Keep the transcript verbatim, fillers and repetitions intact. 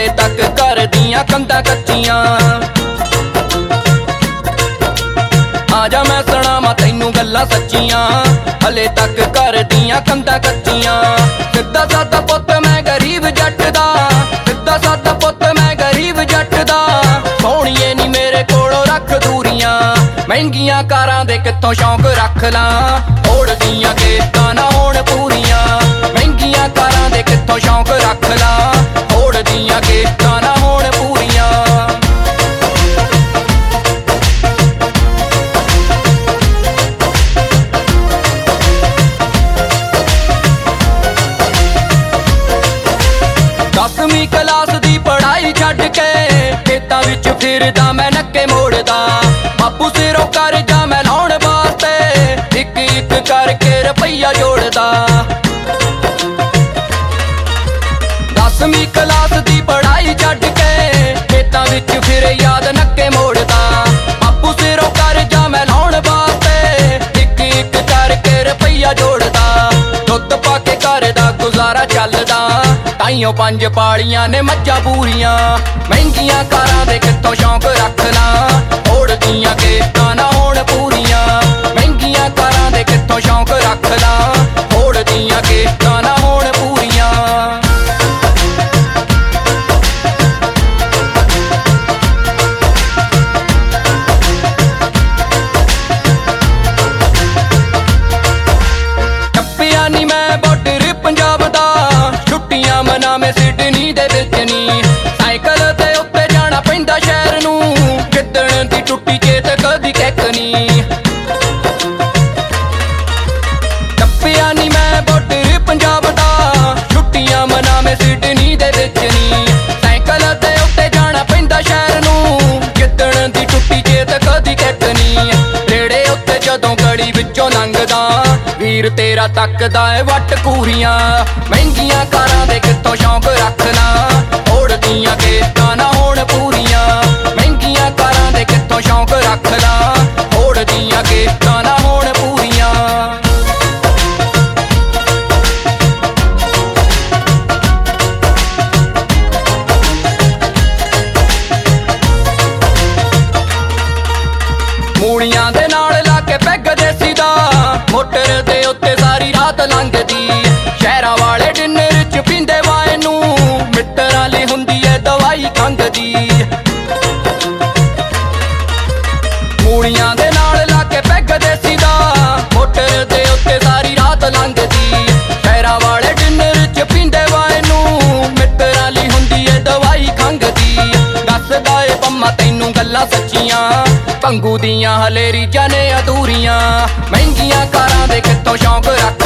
ਹਲੇ ਤੱਕ ਘਰ ਦੀਆਂ ਕੰਧਾਂ ਕੱਚੀਆਂ। ਆਜਾ ਮੈਂ ਸੁਣਾਵਾਂ ਤੈਨੂੰ ਗੱਲਾਂ ਸੱਚੀਆਂ, ਹਲੇ ਤੱਕ ਘਰ ਦੀਆਂ ਕੰਧਾਂ ਕੱਚੀਆਂ। ਸਿੱਧਾ ਸਾਦਾ ਪੁੱਤ ਮੈਂ ਗਰੀਬ ਜੱਟ ਦਾ, ਸਿੱਧਾ ਸਾਦਾ ਪੁੱਤ ਮੈਂ ਗਰੀਬ ਜੱਟ ਦਾ। ਸੋਹਣੀਏ ਨੀ ਮੇਰੇ ਕੋਲੋਂ ਰੱਖ ਦੂਰੀਆਂ, ਮਹਿੰਗੀਆਂ ਕਾਰਾਂ ਦੇ ਕਿੱਥੋਂ ਸ਼ੌਂਕ ਰੱਖ ਲਾਂ। ਓੜਦੀਆਂ ਕਿਸ਼ਤਾਂ ਨਾ ਹੋਣ ਪੂਰੀਆਂ, ਮਹਿੰਗੀਆਂ ਕਾਰਾਂ ਦੇ ਕਿੱਥੋਂ ਸ਼ੌਂਕ ਰੱਖ ਲਾਂ। ਓੜਦੀਆਂ ਕਿਸ਼ਤਾਂ ਨਾ ਹੋਣ ਪੂਰੀਆਂ। ਦਸਵੀਂ ਕਲਾਸ ਦੀ ਪੜ੍ਹਾਈ ਛੱਡ ਕੇ ਖੇਤਾਂ ਵਿੱਚ ਫਿਰਦਾ ਮੈਂ ਨੱਕੇ ਮੋੜਦਾ। ਬਾਪੂ ਸਿਰੋਂ ਕਰਜ਼ਾ ਮੈਂ ਲਾਉਣ ਵਾਸਤੇ ਇੱਕ ਇੱਕ ਕਰਕੇ ਰੁਪਈਆ ਜੋੜਦਾ। ਦਸਵੀਂ ਕਲਾਸ ਦੀ ਪੜ੍ਹਾਈ ਛੱਡ ਕੇ ਖੇਤਾਂ ਵਿੱਚ ਫਿਰ ਯਾਦ ਨੱਕੇ ਮੋੜਦਾ। ਬਾਪੂ ਸਿਰੋਂ ਕਰਜ਼ਾ ਮੈਂ ਲਾਉਣ ਵਾਸਤੇ ਇੱਕ ਇੱਕ ਕਰਕੇ ਰੁਪਈਆ ਜੋੜਦਾ। ਦੁੱਧ ਪਾ ਕੇ ਘਰ ਦਾ ਗੁਜ਼ਾਰਾ ਚੱਲਦਾ, ਤਾਈਓ ਪੰਜ ਪਾਲੀਆਂ ਨੇ ਮੱਝਾਂ ਪੂਰੀਆਂ। ਮਹਿੰਗੀਆਂ ਕਾਰਾਂ ਦੇ ਕਿੱਥੋਂ ਸ਼ੌਂਕ ਰੱਖ ਲਾਂ। ਓੜਦੀਆਂ ਕਿਸ਼ਤਾਂ ਨਾ ਹੋਣ ਪੂਰੀਆਂ, ਮਹਿੰਗੀਆਂ ਕਾਰਾਂ ਦੇ ਕਿੱਥੋਂ ਸ਼ੌਂਕ ਰੱਖ ਲਾਂ। ਓੜਦੀਆਂ ਕਿਸ਼ਤਾਂ ਨਾ ਹੋਣ ਪੂਰੀਆਂ। ਟੱਪਿਆ ਨੀ ਮੈਂ ਬਾਰਡਰ ਪੰਜਾਬ ਦਾ, ਛੁੱਟੀਆਂ ਮਨਾਵੇਂ ਸਿਡਨੀ ਦੇ ਵਿੱਚ ਨੀ। ਸਾਈਕਲ ਤੇ ਉੱਤੇ ਜਾਣਾ ਪੈਂਦਾ ਸ਼ਹਿਰ ਨੂੰ, ਜਿੱਦਣ ਦੀ ਟੁੱਟੀ ਚੇਤ ਕਦੀ ਕਹਿਕ ਨੀ। ਟੱਪਿਆ ਨੀ ਮੈਂ ਬਾਰਡਰ ਪੰਜਾਬ ਦਾ, ਛੁੱਟੀਆਂ ਮਨਾਵੇਂ ਸਿਡਨੀ ਦੇ ਵਿੱਚ ਨੀ। ਸਾਈਕਲ ਤੇ ਉੱਤੇ ਜਾਣਾ ਪੈਂਦਾ ਸ਼ਹਿਰ ਨੂੰ, ਜਿੱਦਣ ਦੀ ਟੁੱਟੀ ਚੇਤ ਕਦੀ ਕਹਿਕ ਨੀ। ਰੇੜੇ ਉੱਤੇ ਜਦੋਂ ਗਲੀ ਵਿੱਚੋਂ ਲੰਘਦਾ, ਵੀਰ ਤੇਰਾ ਤੱਕਦਾ ਏ ਵੱਟ ਕੂਰੀਆਂ। ਮਹਿੰਗੀਆਂ ਕਾਰਾਂ ਦੇ ਕਿੱਥੋਂ ਸ਼ੌਂਕ ਰੱਖ ਲਾਂ। ਓੜਦੀਆਂ ਕਿਸ਼ਤਾਂ ਨਾ ਹੋਣ ਪੂਰੀਆਂ, ਮਹਿੰਗੀਆਂ ਕਾਰਾਂ ਦੇ ਕਿੱਥੋਂ ਸ਼ੌਂਕ ਰੱਖ ਲਾਂ। ਓੜਦੀਆਂ ਕਿਸ਼ਤਾਂ ਨਾ ਹੋਣ ਪੂਰੀਆਂ। ਮੂਲੀਆਂ ਦੇ ਨਾਲ ਲਾ ਕੇ ਪੈਗ ਦੇਸੀ ਦਾ, ਮੋਟਰ ਦੇ ਉੱਤੇ ਸਾਰੀ ਰਾਤ ਲੰਘਦੀ। ਸ਼ਹਿਰਾਂ ਵਾਲੇ ਡਿਨਰ ਚ ਪੀਂਦੇ ਵਾਏ ਨੂੰ, ਮਿੱਤਰਾਂ ਲਈ ਹੁੰਦੀ ਏ ਦਵਾਈ ਖੰਘ ਦੀ। ਮੂਲੀਆਂ ਦੇ ਨਾਲ ਲਾ ਕੇ ਪੈਗ ਦੇਸੀ ਦਾ, ਮੋਟਰ ਦੇ ਉੱਤੇ ਸਾਰੀ ਰਾਤ ਲੰਘਦੀ। ਸ਼ਹਿਰਾਂ ਵਾਲੇ ਡਿਨਰ ਚ ਪੀਂਦੇ ਵਾਏ ਨੂੰ, ਮਿੱਤਰਾਂ ਲਈ ਹੁੰਦੀ ਏ ਦਵਾਈ ਖੰਘ ਦੀ। ਦੱਸਦਾ ਏ ਪੰਮਾ ਤੈਨੂੰ ਗੱਲਾਂ ਸੱਚੀਆਂ, ਭੰਗੂ ਦੀਆਂ ਹਲੇ ਰੀਝਾਂ ਨੇ ਅਧੂਰੀਆਂ। ਮਹਿੰਗੀਆਂ ਕਾਰਾਂ ਦੇ ਕਿੱਥੋਂ ਸ਼ੌਂਕ ਰੱਖ